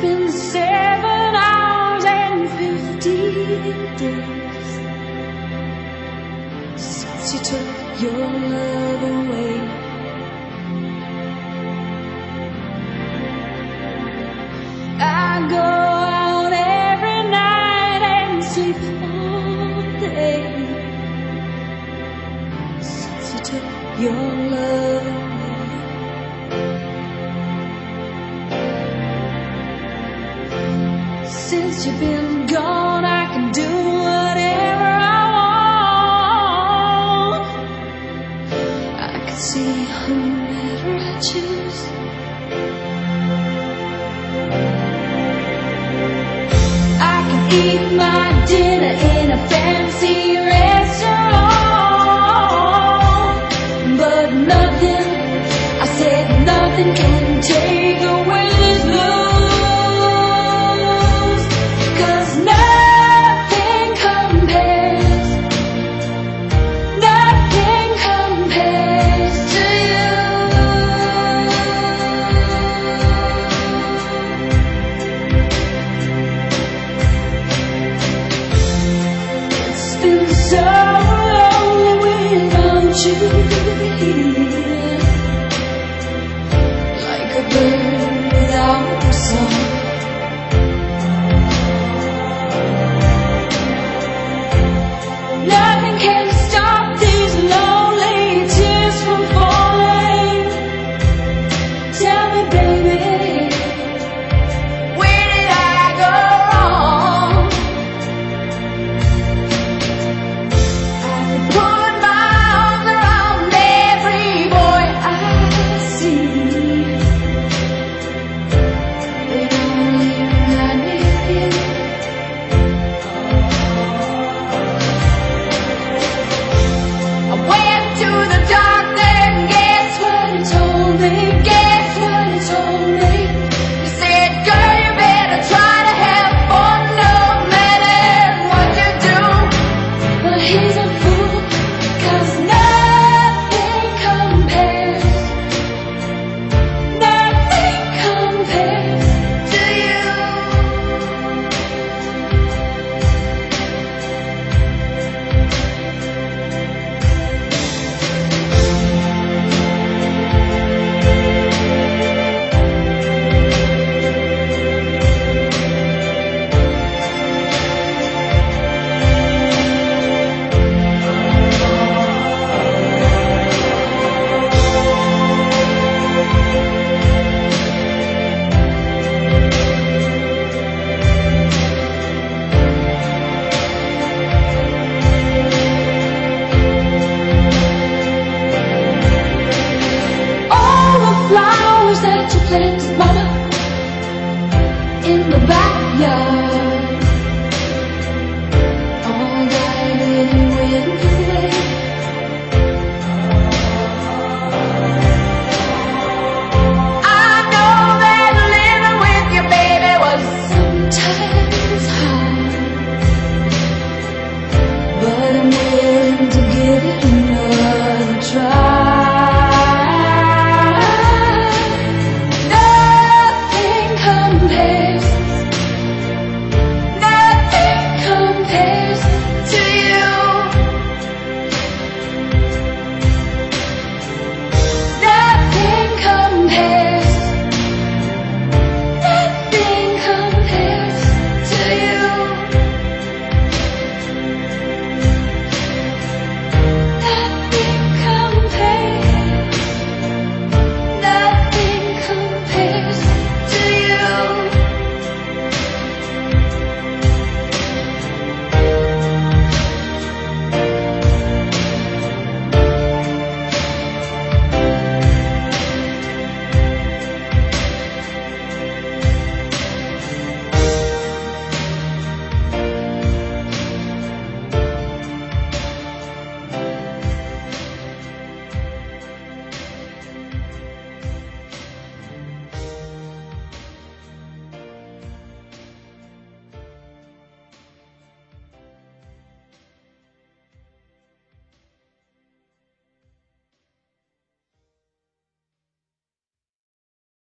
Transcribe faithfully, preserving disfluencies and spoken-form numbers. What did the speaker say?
been seven hours and fifteen days since you took your love away. I go out every night and sleep all day since you took your love away. Since you've been gone, I can do whatever I want. I can see whomever I choose. I can eat my dinner in a fancy restaurant, but nothing, I said nothing can take away this blues. So lonely without you here, like a bird without a song. Nothing can stop these lonely tears from falling. Tell me, baby, where did I go wrong? Put my arms around every boy I see. They only remind me of you. I went to the doctor and guess what he told me? Guess what he told me? He said, girl, you better try to have fun no matter what you do. But he's a fool, 'cause nothing compares, nothing compares to you. Flowers that you planted, mama, in the backyard.